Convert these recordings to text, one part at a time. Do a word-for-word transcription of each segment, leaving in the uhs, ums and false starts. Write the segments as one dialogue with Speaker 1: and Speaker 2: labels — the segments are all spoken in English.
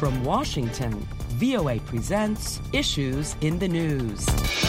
Speaker 1: From Washington, V O A presents Issues in the News.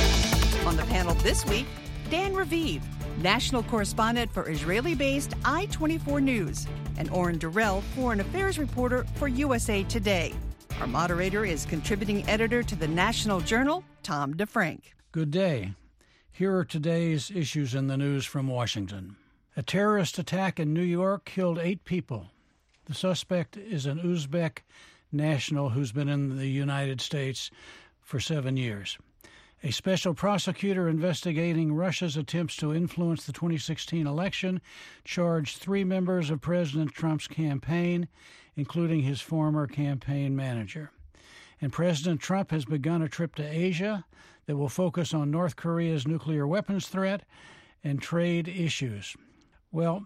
Speaker 2: On the panel this week, Dan Raviv, national correspondent for Israeli-based I twenty-four News, and Oren Durrell, foreign affairs reporter for U S A Today. Our moderator is contributing editor to the National Journal, Tom DeFrank.
Speaker 3: Good day. Here are today's issues in the news from Washington. A terrorist attack in New York killed eight people. The suspect is an Uzbek national who's been in the United States for seven years. A special prosecutor investigating Russia's attempts to influence the twenty sixteen election charged three members of President Trump's campaign, including his former campaign manager. And President Trump has begun a trip to Asia that will focus on North Korea's nuclear weapons threat and trade issues. Well,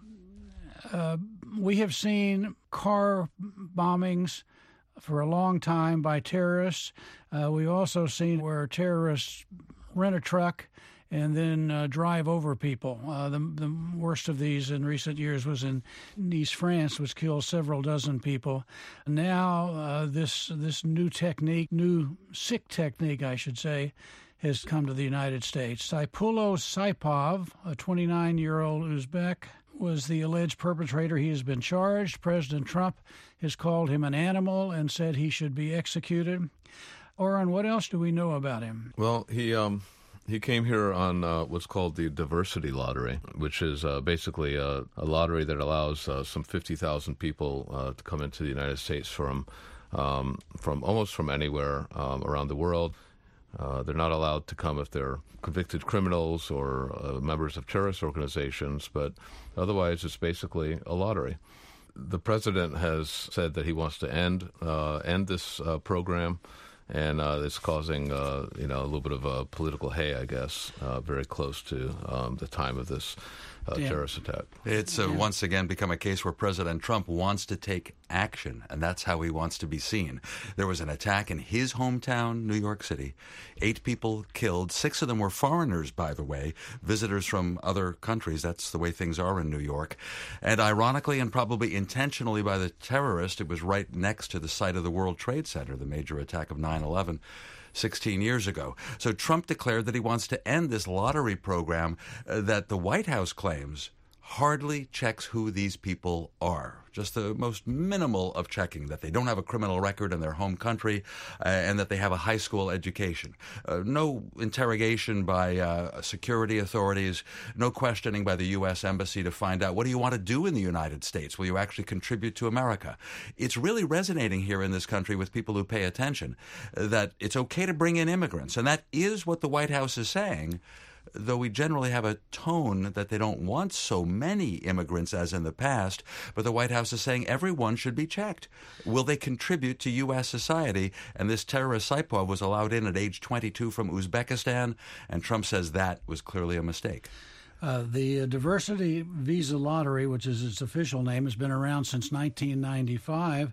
Speaker 3: uh, we have seen car bombings for a long time by terrorists. Uh, we've also seen where terrorists rent a truck and then uh, drive over people. Uh, the, the worst of these in recent years was in Nice, France, which killed several dozen people. Now, uh, this this new technique, new sick technique, I should say, has come to the United States. Saipullo Saipov, a twenty-nine-year-old Uzbek, was the alleged perpetrator. He has been charged. President Trump has called him an animal and said he should be executed. Oren, what else do we know about him?
Speaker 4: Well, he um, he came here on uh, what's called the Diversity Lottery, which is uh, basically a, a lottery that allows uh, some fifty thousand people uh, to come into the United States from um, from almost from anywhere um, around the world. Uh, they're not allowed to come if they're convicted criminals or uh, members of terrorist organizations, but otherwise it's basically a lottery. The president has said that he wants to end uh, end this uh, program, and uh, it's causing uh, you know a little bit of a political hay, I guess, uh, very close to um, the time of this uh, terrorist attack.
Speaker 5: It's uh, once again become a case where President Trump wants to take action, and that's how he wants to be seen. There was an attack in his hometown, New York City. Eight people killed. Six of them were foreigners, by the way, visitors from other countries. That's the way things are in New York. And ironically, and probably intentionally by the terrorist, it was right next to the site of the World Trade Center, the major attack of nine eleven. sixteen years ago. So Trump declared that he wants to end this lottery program uh, that the White House claims hardly checks who these people are. Just the most minimal of checking, that they don't have a criminal record in their home country uh, and that they have a high school education. Uh, no interrogation by uh, security authorities, no questioning by the U S Embassy to find out, what do you want to do in the United States? Will you actually contribute to America? It's really resonating here in this country with people who pay attention uh, that it's okay to bring in immigrants. And that is what the White House is saying, though we generally have a tone that they don't want so many immigrants as in the past. But the White House is saying everyone should be checked. Will they contribute to U S society? And this terrorist Saipov was allowed in at age twenty-two from Uzbekistan, and Trump says that was clearly a mistake.
Speaker 3: Uh, the uh, Diversity Visa Lottery, which is its official name, has been around since nineteen ninety-five,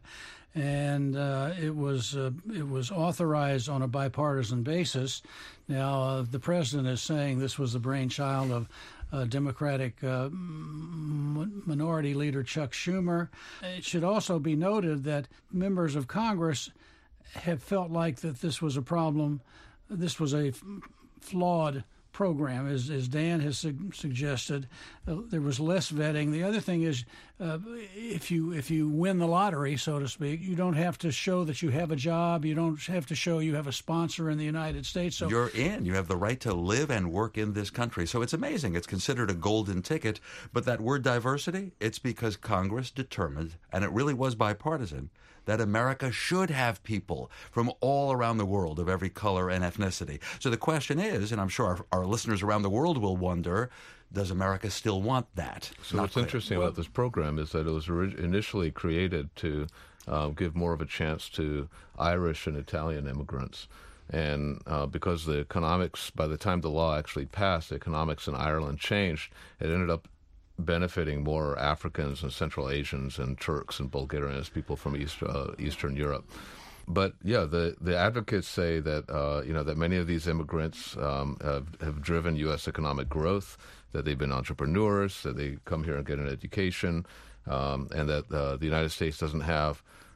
Speaker 3: and uh, it was uh, it was authorized on a bipartisan basis. Now, uh, the president is saying this was the brainchild of uh, Democratic uh, m- Minority Leader Chuck Schumer. It should also be noted that members of Congress have felt like that this was a problem, this was a f- flawed program, as, as Dan has su- suggested. Uh, there was less vetting. The other thing is, uh, if you if you win the lottery, so to speak, you don't have to show that you have a job. You don't have to show you have a sponsor in the United States. So
Speaker 5: you're in. You have the right to live and work in this country. So it's amazing. It's considered a golden ticket. But that word diversity, it's because Congress determined, and it really was bipartisan, that America should have people from all around the world of every color and ethnicity. So the question is, and I'm sure our, our listeners around the world will wonder, does America still want that?
Speaker 4: So what's clear. interesting well, about this program is that it was orig- initially created to uh, give more of a chance to Irish and Italian immigrants. And uh, because the economics, by the time the law actually passed, the economics in Ireland changed, it ended up benefiting more Africans and Central Asians and Turks and Bulgarians, people from East, uh, Eastern Europe. But yeah, the, the advocates say that uh, you know that many of these immigrants um, have, have driven U S economic growth, that they've been entrepreneurs, that they come here and get an education, um, and that uh, the United States doesn't have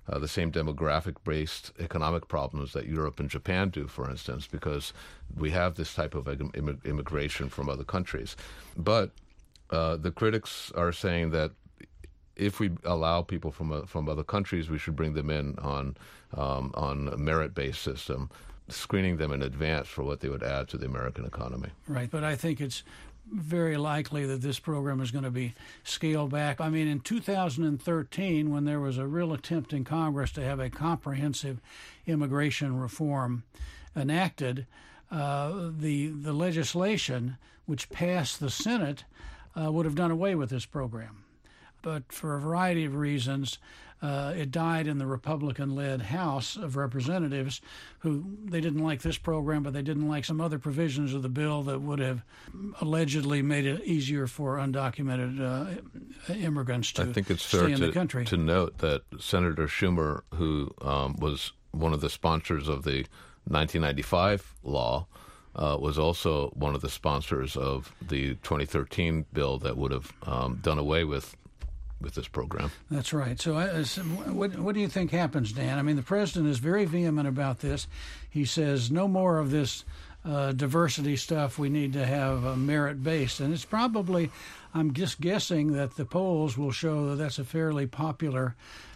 Speaker 4: uh, the same demographic-based economic problems that Europe and Japan do, for instance, because we have this type of imm- immigration from other countries. But uh, the critics are saying that if we allow people from uh, from other countries, we should bring them in on um, on a merit-based system, screening them in advance for what they would add to the American economy.
Speaker 3: Right, but I think it's very likely that this program is going to be scaled back. I mean, in two thousand thirteen, when there was a real attempt in Congress to have a comprehensive immigration reform enacted, uh, the the legislation which passed the Senate uh, would have done away with this program. But for a variety of reasons, uh, it died in the Republican-led House of Representatives, who they didn't like this program, but they didn't like some other provisions of the bill that would have allegedly made it easier for undocumented uh, immigrants to
Speaker 4: I think it's
Speaker 3: stay
Speaker 4: fair
Speaker 3: in
Speaker 4: to,
Speaker 3: the country.
Speaker 4: to note that Senator Schumer, who um, was one of the sponsors of the nineteen ninety-five law, Uh, was also one of the sponsors of the twenty thirteen bill that would have um, done away with with this program.
Speaker 3: That's right. So, I, so what, what do you think happens, Dan? I mean, the president is very vehement about this. He says no more of this uh, diversity stuff. We need to have uh, merit-based. And it's probably, I'm just guessing that the polls will show that that's a fairly popular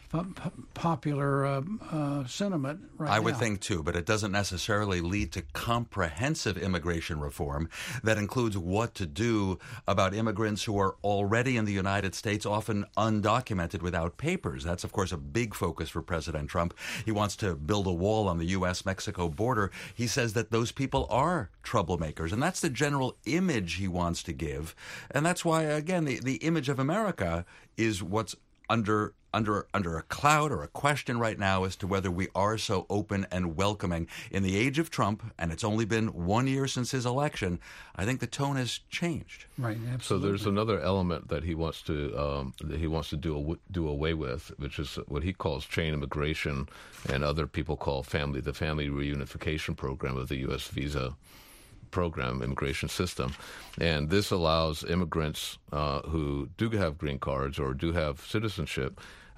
Speaker 3: popular uh, uh, sentiment right now.
Speaker 5: I would think too, but it doesn't necessarily lead to comprehensive immigration reform that includes what to do about immigrants who are already in the United States, often undocumented without papers. That's, of course, a big focus for President Trump. He wants to build a wall on the U S Mexico border. He says that those people are troublemakers, and that's the general image he wants to give. And that's why, again, the, the image of America is what's under under under a cloud or a question right now as to whether we are so open and welcoming. In the age of Trump, and it's only been one year since his election, I think the tone has changed.
Speaker 3: Right, absolutely.
Speaker 4: So there's another element that he wants to um, that he wants to do do away with, which is what he calls chain immigration, and other people call family the family reunification program of the U S visa program, immigration system. And this allows immigrants uh, who do have green cards or do have citizenship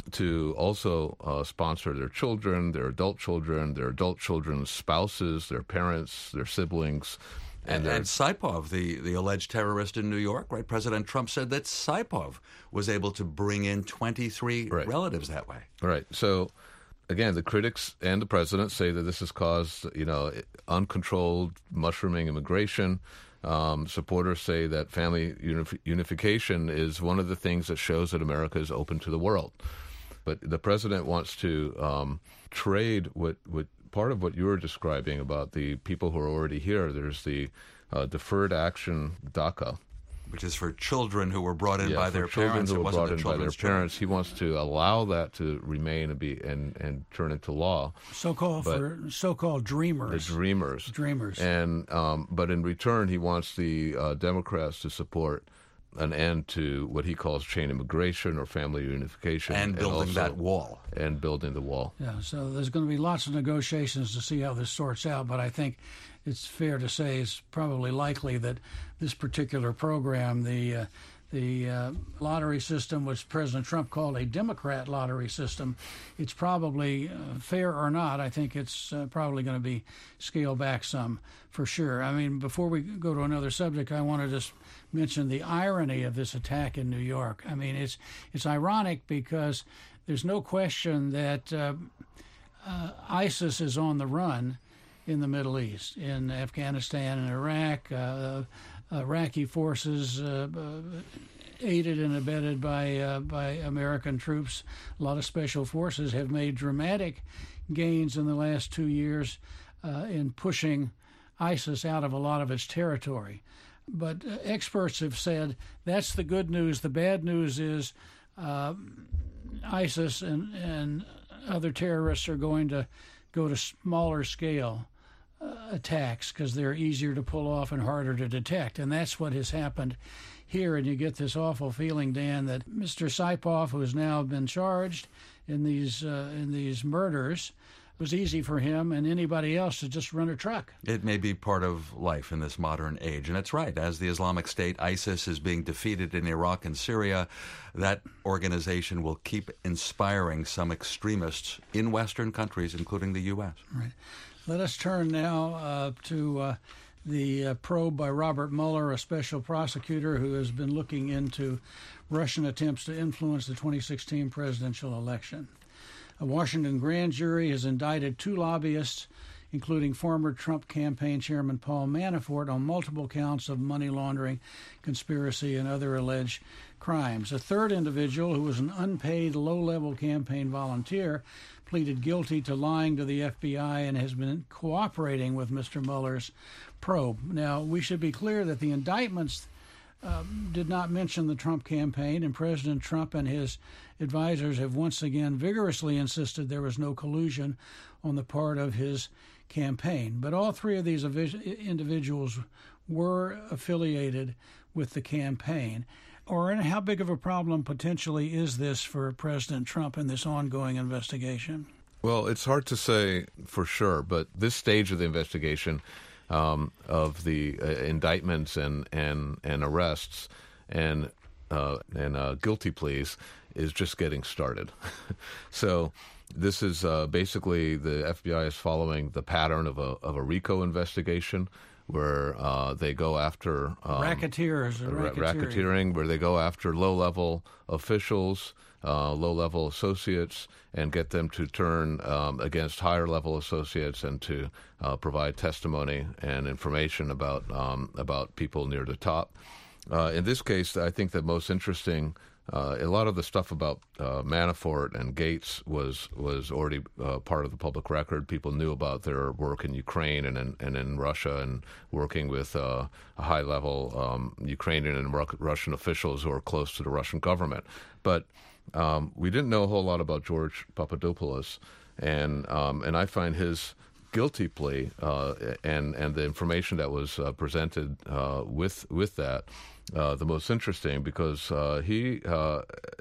Speaker 4: to also uh, sponsor their children, their adult children, their adult children's spouses, their parents, their siblings.
Speaker 5: And, and, and Saipov, the, the alleged terrorist in New York, right? President Trump said that Saipov was able to bring in twenty-three
Speaker 4: right.
Speaker 5: relatives that way.
Speaker 4: Right. So, again, the critics and the president say that this has caused, you know, uncontrolled mushrooming immigration. Um, supporters say that family unif- unification is one of the things that shows that America is open to the world. But the president wants to um, trade what, what part of what you were describing about the people who are already here. There's the uh, deferred action DACA,
Speaker 5: which is for children who were brought in
Speaker 4: yeah,
Speaker 5: by
Speaker 4: for
Speaker 5: their
Speaker 4: children
Speaker 5: parents.
Speaker 4: who
Speaker 5: It
Speaker 4: were
Speaker 5: wasn't
Speaker 4: brought
Speaker 5: the
Speaker 4: in by their
Speaker 5: children's
Speaker 4: parents.
Speaker 5: children.
Speaker 4: He wants to allow that to remain and be and, and turn into law.
Speaker 3: So-called
Speaker 4: But
Speaker 3: for so-called dreamers.
Speaker 4: The dreamers.
Speaker 3: Dreamers.
Speaker 4: And um, but in return, he wants the uh, Democrats to support an end to what he calls chain immigration or family unification,
Speaker 5: and building
Speaker 4: also,
Speaker 5: that wall.
Speaker 4: and building the wall.
Speaker 3: Yeah, so there's going to be lots of negotiations to see how this sorts out, but I think it's fair to say it's probably likely that this particular program, the uh, the uh, lottery system, which President Trump called a Democrat lottery system, it's probably, uh, fair or not, I think it's uh, probably going to be scaled back some for sure. I mean, before we go to another subject, I want to just mention the irony of this attack in New York. I mean, it's it's ironic because there's no question that uh, uh, ISIS is on the run in the Middle East, in Afghanistan and Iraq. Uh, Iraqi forces, uh, uh, aided and abetted by uh, by American troops, a lot of special forces have made dramatic gains in the last two years uh, in pushing ISIS out of a lot of its territory. But uh, experts have said that's the good news. The bad news is uh, ISIS and, and other terrorists are going to go to smaller scale Uh, attacks because they're easier to pull off and harder to detect. And that's what has happened here. And you get this awful feeling, Dan, that Mister Saipov, who has now been charged in these uh, in these murders, it was easy for him and anybody else to just run a truck.
Speaker 5: It may be part of life in this modern age. And it's right. As the Islamic State, ISIS, is being defeated in Iraq and Syria, that organization will keep inspiring some extremists in Western countries, including the U S.
Speaker 3: Right. Let us turn now uh, to uh, the uh, probe by Robert Mueller, a special prosecutor who has been looking into Russian attempts to influence the twenty sixteen presidential election. A Washington grand jury has indicted two lobbyists, including former Trump campaign chairman Paul Manafort, on multiple counts of money laundering, conspiracy, and other alleged crimes. A third individual, who was an unpaid low-level campaign volunteer, pleaded guilty to lying to the F B I and has been cooperating with Mister Mueller's probe. Now, we should be clear that the indictments Um, did not mention the Trump campaign, and President Trump and his advisors have once again vigorously insisted there was no collusion on the part of his campaign. But all three of these individuals were affiliated with the campaign. Or how big of a problem potentially is this for President Trump in this ongoing investigation?
Speaker 4: Well, it's hard to say for sure, but this stage of the investigation Um, of the uh, indictments and, and, and arrests and uh, and uh, guilty pleas is just getting started. So this is uh, basically the F B I is following the pattern of a of a RICO investigation, where uh, they go after um,
Speaker 3: racketeers, or
Speaker 4: ra-
Speaker 3: racketeering.
Speaker 4: racketeering, where they go after low-level officials, uh, low-level associates, and get them to turn um, against higher-level associates and to uh, provide testimony and information about um, about people near the top. Uh, in this case, I think the most interesting. Uh, a lot of the stuff about uh, Manafort and Gates was was already uh, part of the public record. People knew about their work in Ukraine and in, and in Russia, and working with uh, high-level um, Ukrainian and Ru- Russian officials who are close to the Russian government. But um, we didn't know a whole lot about George Papadopoulos, and um, and I find his guilty plea uh, and and the information that was uh, presented uh, with with that. Uh, the most interesting, because uh, he uh,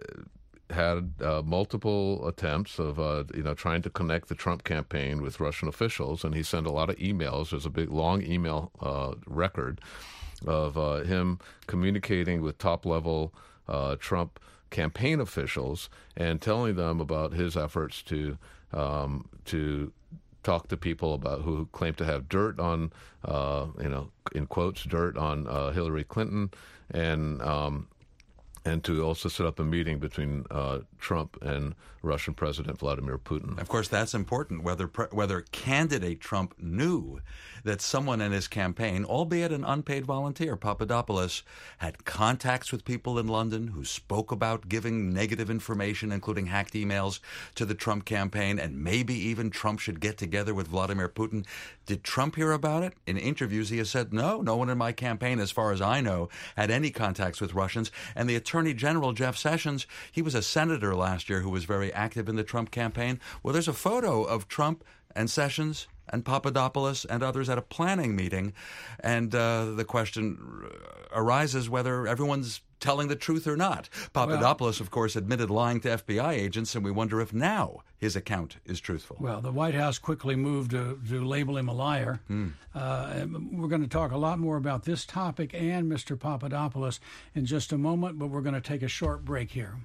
Speaker 4: had uh, multiple attempts of uh, you know trying to connect the Trump campaign with Russian officials, and he sent a lot of emails. There's a big long email uh, record of uh, him communicating with top level uh, Trump campaign officials and telling them about his efforts to um, to talk to people about who claim to have dirt on, uh, you know, in quotes, dirt on uh, Hillary Clinton, and um, and to also set up a meeting between uh, Trump and Russian President Vladimir Putin.
Speaker 5: Of course, that's important, whether whether candidate Trump knew that someone in his campaign, albeit an unpaid volunteer, Papadopoulos, had contacts with people in London who spoke about giving negative information, including hacked emails, to the Trump campaign, and maybe even Trump should get together with Vladimir Putin. Did Trump hear about it? In interviews, he has said, no, no one in my campaign, as far as I know, had any contacts with Russians. And the Attorney General, Jeff Sessions, he was a senator last year who was very active in the Trump campaign. Well, there's a photo of Trump and Sessions and Papadopoulos and others at a planning meeting, and uh, the question arises whether everyone's telling the truth or not. Papadopoulos, well, of course, admitted lying to F B I agents, and we wonder if now his account is truthful.
Speaker 3: Well, the White House quickly moved to, to label him a liar. Mm. Uh, we're going to talk a lot more about this topic and Mister Papadopoulos in just a moment, but we're going to take a short break here.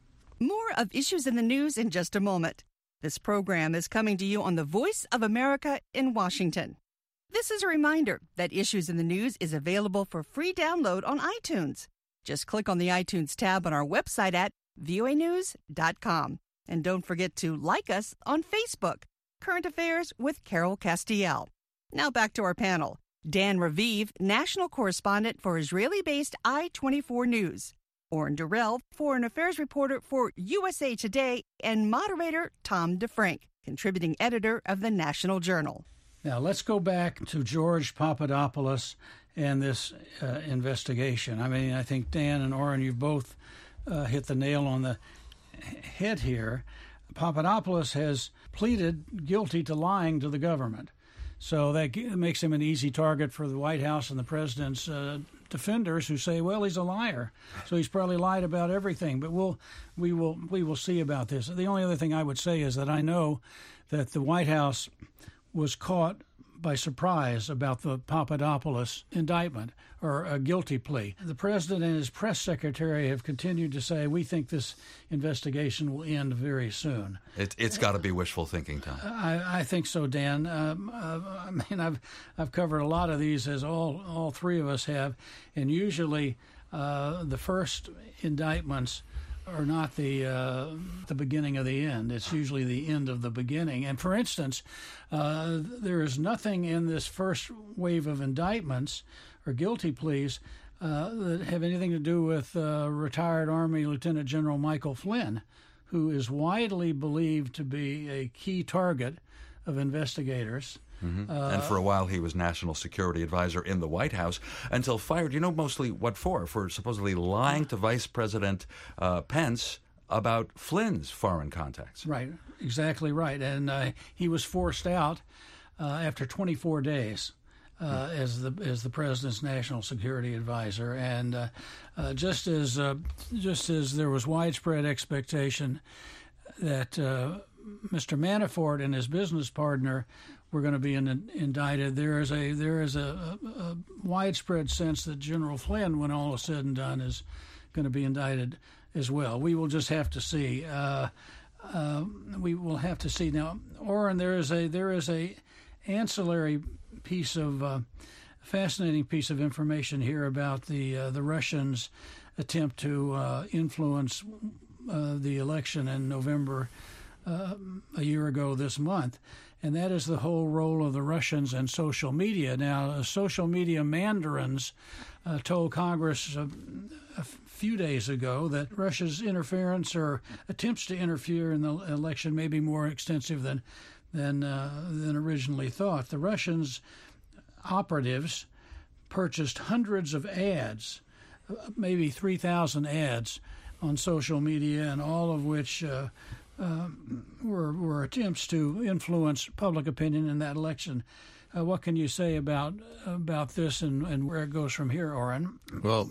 Speaker 2: More of Issues in the News in just a moment. This program is coming to you on the Voice of America in Washington. This is a reminder that Issues in the News is available for free download on iTunes. Just click on the iTunes tab on our website at V O A news dot com. And don't forget to like us on Facebook, Current Affairs with Carol Castiel. Now back to our panel. Dan Raviv, national correspondent for Israeli-based I twenty-four News. Oren Durrell, foreign affairs reporter for U S A Today, and moderator Tom DeFrank, contributing editor of the National Journal.
Speaker 3: Now, let's go back to George Papadopoulos and this uh, investigation. I mean, I think Dan and Oren, you've both uh, hit the nail on the head here. Papadopoulos has pleaded guilty to lying to the government. So that makes him an easy target for the White House and the president's uh, defenders who say, well, he's a liar, so he's probably lied about everything. But we'll we will we will see about this. The only other thing I would say is that I know that the White House was caught by surprise about the Papadopoulos indictment or a guilty plea. The president and his press secretary have continued to say, we think this investigation will end very soon.
Speaker 5: It, it's got to be wishful thinking, Tom.
Speaker 3: I, I think so, Dan. Um, uh, I mean, I've I've covered a lot of these, as all all three of us have, and usually uh, the first indictments are not the uh, the beginning of the end. It's usually the end of the beginning. And for instance, uh, there is nothing in this first wave of indictments or guilty pleas uh, that have anything to do with uh, retired Army Lieutenant General Michael Flynn, who is widely believed to be a key target of investigators.
Speaker 5: Mm-hmm. Uh, and for a while, he was National Security Advisor in the White House until fired. You know, mostly what for? For supposedly lying to Vice President uh, Pence about Flynn's foreign contacts.
Speaker 3: Right, exactly right. And uh, he was forced out uh, after twenty-four days uh, mm. as the as the president's National Security Advisor. And uh, uh, just as uh, just as there was widespread expectation that uh, Mister Manafort and his business partner were going to be in, indicted, there is a there is a, a, a widespread sense that General Flynn, when all is said and done, is going to be indicted as well. We will just have to see. Uh, uh, we will have to see. Now, Oren, there is a there is a ancillary piece of uh, fascinating piece of information here about the uh, the Russians' attempt to uh, influence uh, the election in November uh, a year ago this month. And that is the whole role of the Russians and social media. Now, uh, social media mandarins uh, told Congress uh, a few days ago that Russia's interference or attempts to interfere in the election may be more extensive than than uh, than originally thought. The Russians operatives purchased hundreds of ads, maybe three thousand ads on social media, and all of which uh, Uh, were, were attempts to influence public opinion in that election. Uh, what can you say about about this and, and where it goes from here, Oren?
Speaker 4: Well,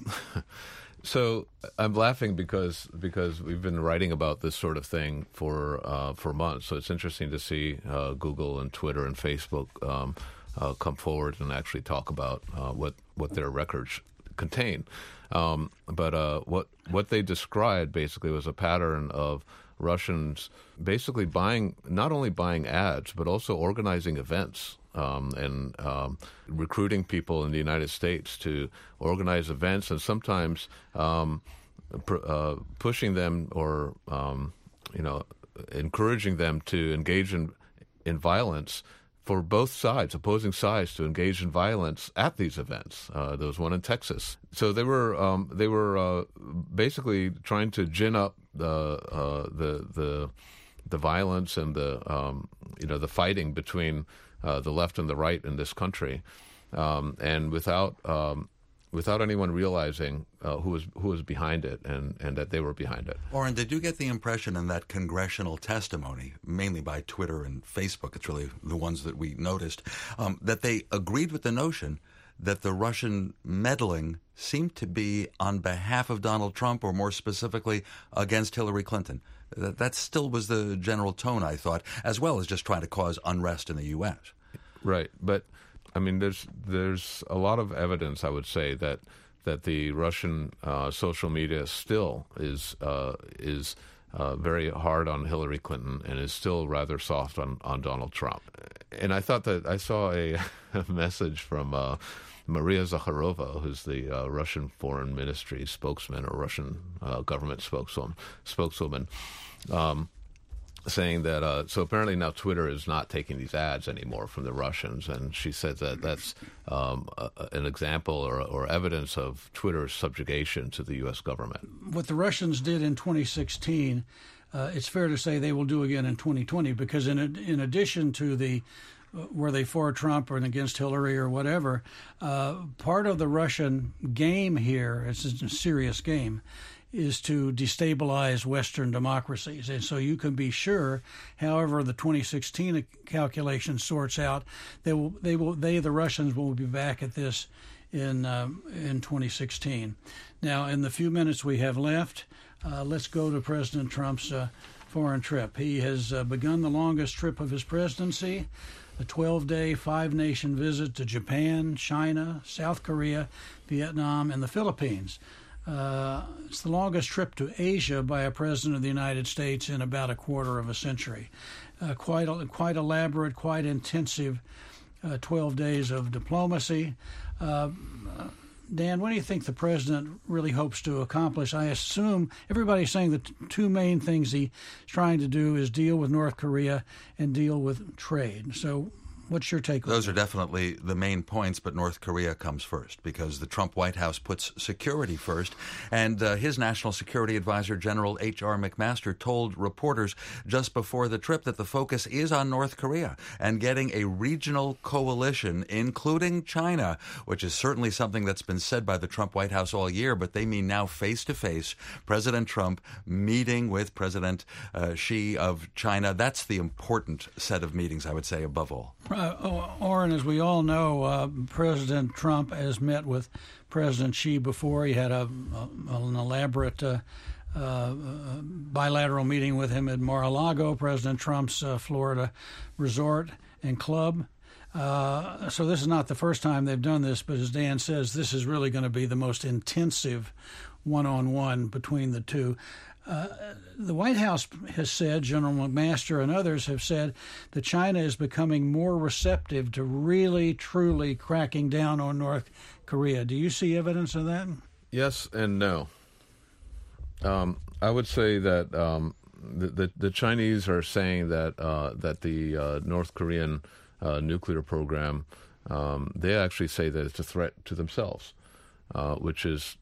Speaker 4: so I'm laughing because because we've been writing about this sort of thing for uh, for months. So it's interesting to see uh, Google and Twitter and Facebook um, uh, come forward and actually talk about uh, what what their records contain. Um, but uh, what what they described basically was a pattern of Russians basically buying, not only buying ads, but also organizing events um, and um, recruiting people in the United States to organize events, and sometimes um, pr- uh, pushing them or um, you know encouraging them to engage in in violence for both sides, opposing sides, to engage in violence at these events. Uh, there was one in Texas. So they were um, they were uh, basically trying to gin up the uh, the the the violence and the um, you know the fighting between uh, the left and the right in this country, um, and without um, without anyone realizing uh, who was who was behind it and, and that they were behind it.
Speaker 5: Oren, did you get the impression in that congressional testimony, mainly by Twitter and Facebook, it's really the ones that we noticed, um, that they agreed with the notion that the Russian meddling seemed to be on behalf of Donald Trump, or more specifically, against Hillary Clinton? That, that still was the general tone, I thought, as well as just trying to cause unrest in the U S.
Speaker 4: Right, but I mean, there's there's a lot of evidence, I would say, that that the Russian uh, social media still is uh, is uh, very hard on Hillary Clinton and is still rather soft on, on Donald Trump. And I thought that I saw a, a message from uh, Maria Zakharova, who's the uh, Russian Foreign Ministry spokesman or Russian uh, government spokeswoman, spokeswoman um, saying that, uh, so apparently now Twitter is not taking these ads anymore from the Russians, and she said that that's um, a, an example or, or evidence of Twitter's subjugation to the U S government.
Speaker 3: What the Russians did in twenty sixteen, uh, it's fair to say they will do again in twenty twenty, because in in addition to the uh, were they for Trump or against Hillary or whatever, uh, part of the Russian game here, it's a serious game, is to destabilize Western democracies. And so you can be sure, however the twenty sixteen calculation sorts out, they will, they will, they, the Russians, will be back at this in uh, in twenty sixteen. Now, in the few minutes we have left, uh, let's go to President Trump's uh, foreign trip. He has uh, begun the longest trip of his presidency, a twelve-day, five-nation visit to Japan, China, South Korea, Vietnam, and the Philippines. Uh, it's the longest trip to Asia by a president of the United States in about a quarter of a century. Uh, quite, quite elaborate, quite intensive uh, twelve days of diplomacy. Uh, Dan, what do you think the president really hopes to accomplish? I assume everybody's saying the t- two main things he's trying to do is deal with North Korea and deal with trade. So what's your take on that?
Speaker 5: Those are definitely the main points, but North Korea comes first because the Trump White House puts security first. And uh, his National Security Advisor, General H R McMaster, told reporters just before the trip that the focus is on North Korea and getting a regional coalition, including China, which is certainly something that's been said by the Trump White House all year, but they mean now face-to-face, President Trump meeting with President uh, Xi of China. That's the important set of meetings, I would say, above all.
Speaker 3: Uh, Orrin, as we all know, uh, President Trump has met with President Xi before. He had a, a an elaborate uh, uh, bilateral meeting with him at Mar-a-Lago, President Trump's uh, Florida resort and club. Uh, so this is not the first time they've done this, but as Dan says, this is really going to be the most intensive one-on-one between the two. Uh, the White House has said, General McMaster and others have said, that China is becoming more receptive to really, truly cracking down on North Korea. Do you see evidence of that?
Speaker 4: Yes and no. Um, I would say that um, the, the the Chinese are saying that uh, that the uh, North Korean uh, nuclear program, um, they actually say that it's a threat to themselves, uh, which is,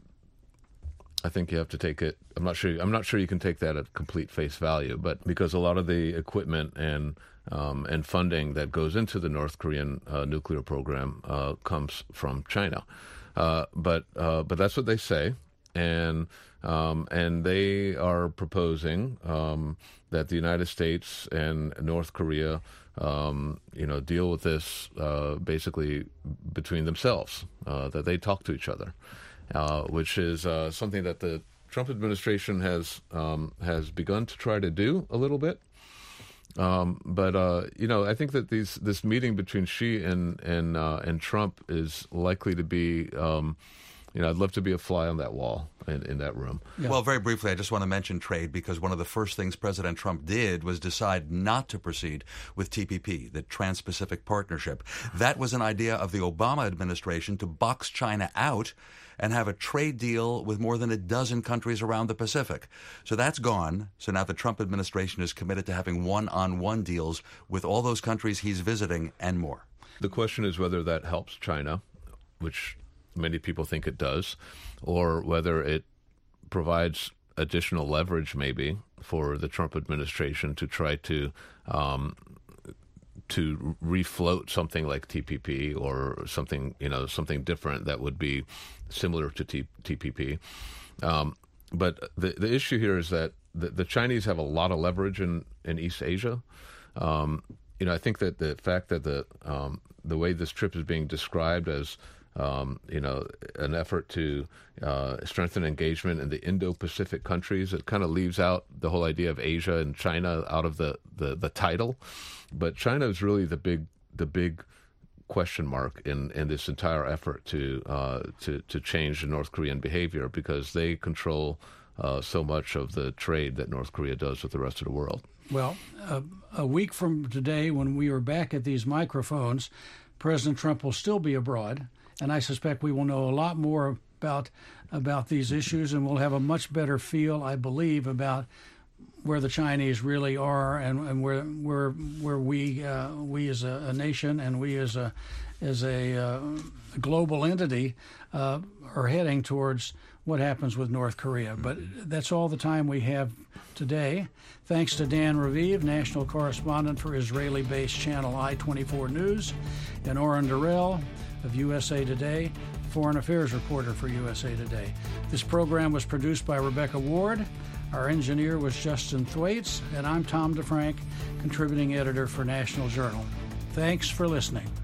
Speaker 4: I think you have to take it. I'm not sure. I'm not sure you can take that at complete face value, but because a lot of the equipment and um, and funding that goes into the North Korean uh, nuclear program uh, comes from China, uh, but uh, but that's what they say, and um, and they are proposing um, that the United States and North Korea, um, you know, deal with this uh, basically between themselves, uh, that they talk to each other. Uh, which is uh, something that the Trump administration has um, has begun to try to do a little bit. Um, but uh, you know, I think that these this meeting between Xi and and uh, and Trump is likely to be. Um, You know, I'd love to be a fly on that wall in, in that room.
Speaker 5: Yeah. Well, very briefly, I just want to mention trade because one of the first things President Trump did was decide not to proceed with T P P, the Trans-Pacific Partnership. That was an idea of the Obama administration to box China out and have a trade deal with more than a dozen countries around the Pacific. So that's gone. So now the Trump administration is committed to having one-on-one deals with all those countries he's visiting and more.
Speaker 4: The question is whether that helps China, which many people think it does, or whether it provides additional leverage maybe for the Trump administration to try to um, to refloat something like T P P or something, you know, something different that would be similar to T- TPP. Um, but the the issue here is that the, the Chinese have a lot of leverage in, in East Asia. Um, you know, I think that the fact that the um, the way this trip is being described as Um, you know, an effort to uh, strengthen engagement in the Indo-Pacific countries. It kind of leaves out the whole idea of Asia and China out of the, the, the title. But China is really the big the big question mark in, in this entire effort to uh, to to change the North Korean behavior because they control uh, so much of the trade that North Korea does with the rest of the world.
Speaker 3: Well, uh, a week from today, when we are back at these microphones, President Trump will still be abroad. And I suspect we will know a lot more about about these issues, and we'll have a much better feel, I believe, about where the Chinese really are, and, and where where where we uh, we as a, a nation and we as a as a uh, global entity uh, are heading towards what happens with North Korea. But that's all the time we have today. Thanks to Dan Raviv, national correspondent for Israeli-based channel I twenty-four News, and Orrin Durrell of U S A Today, foreign affairs reporter for U S A Today. This program was produced by Rebecca Ward. Our engineer was Justin Thwaites, and I'm Tom DeFrank, contributing editor for National Journal. Thanks for listening.